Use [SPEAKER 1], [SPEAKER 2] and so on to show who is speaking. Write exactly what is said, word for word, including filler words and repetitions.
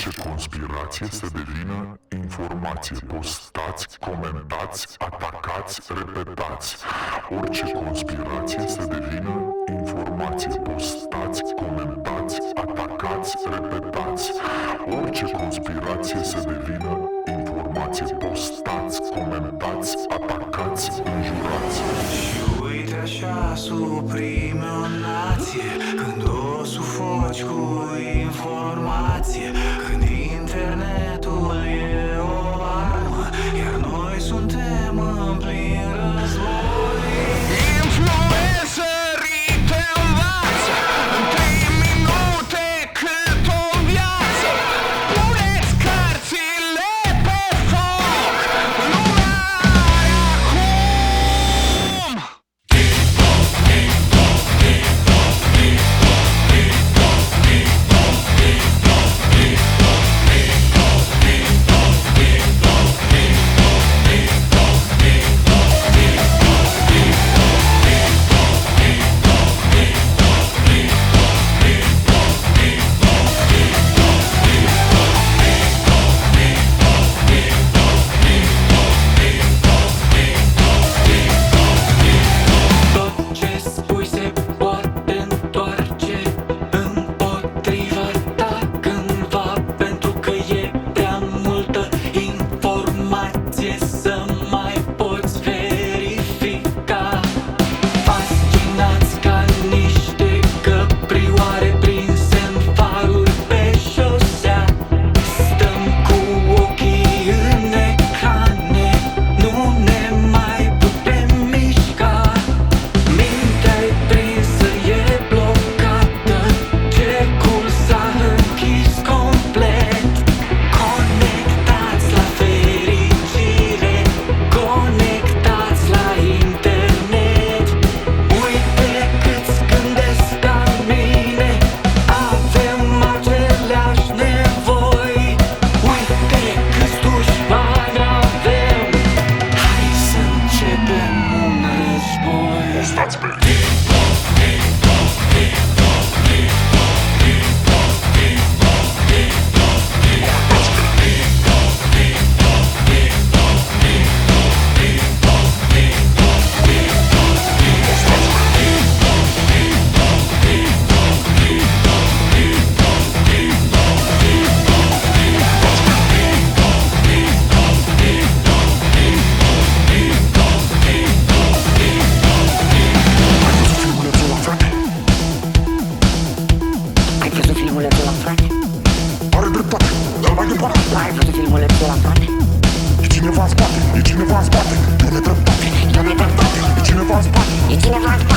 [SPEAKER 1] Orice conspirație să devină informație. Postați, comentați, atacați, repetați. Orice conspirație să devină informație. Postați, comentați, atacați, repetați. Orice conspirație să devină informație. Postați, comentați, atacați, înjurați.
[SPEAKER 2] Și uite așa suprime o nație când o sufoci cu informație, când internetul e o armă, iar noi suntem în plin război. Influencerii te învață în trei minute cât o viață. Puneți cărțile pe foc, lumea are acum. Tot ce spui se poate întoarce împotriva ta cândva, pentru că e prea multă informație să mai poți verifica. Fascinați ca niște căprioare prinse în faruri pe șosea, stăm cu ochii în ecrane, nu ne mai putem mișca. Mintea-i prinsă, e blocată, cercul s-a închis complet. Conectați la fericire, conectați la internet. Uite câți gândesc ca mine, avem aceleași nevoi. Uite câți dușmani avem, hai să începem un război.
[SPEAKER 1] Postați pe
[SPEAKER 3] Ai văzut filmulețul ăla, frate?
[SPEAKER 1] Are dreptate, dă-l mai departe.
[SPEAKER 3] Ai văzut filmulețul ăla, frate?
[SPEAKER 1] E cineva în spate, e cineva în spate. Eu ne dreptate,
[SPEAKER 3] Eu mi-e dreptate,
[SPEAKER 1] e cineva în spate.
[SPEAKER 3] e cineva în spate.